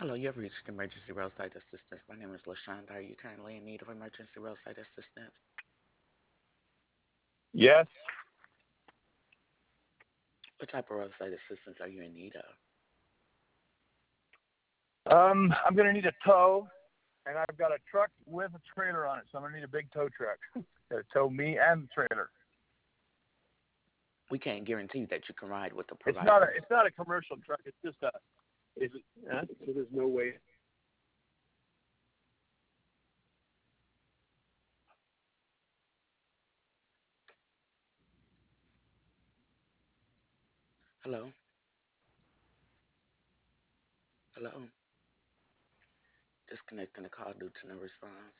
Hello, you have reached emergency roadside assistance. My name is LaShonda. Are you currently in need of emergency roadside assistance? Yes. What type of roadside assistance are you in need of? I'm gonna need a tow, and I've got a truck with a trailer on it, so I'm gonna need a big tow truck to tow me and the trailer. We can't guarantee that you can ride with the It's not a provider. it's not a commercial truck. It's just a. Is it? So there's no way. Hello? Hello? Disconnecting the call due to no response.